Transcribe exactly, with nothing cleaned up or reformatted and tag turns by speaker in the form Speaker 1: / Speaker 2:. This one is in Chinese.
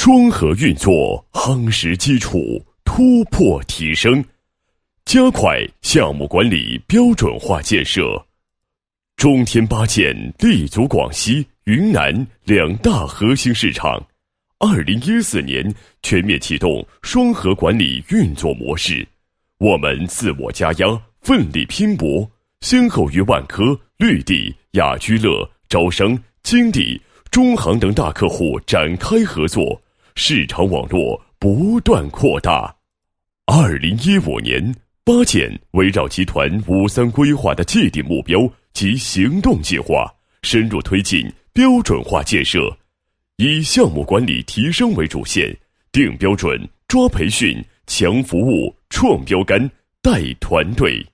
Speaker 1: 双核运作夯实基础，突破提升，加快项目管理标准化建设。中天八建立足广西、云南两大核心市场。二零一四年全面启动双核管理运作模式，我们自我加压，奋力拼搏，先后与万科、绿地、雅居乐、招商、金地、中航等大客户展开合作，市场网络不断扩大。二零一五年，八建围绕集团“五三”规划的既定目标及行动计划，深入推进标准化建设，以项目管理提升为主线，定标准、抓培训、强服务、创标杆、带团队。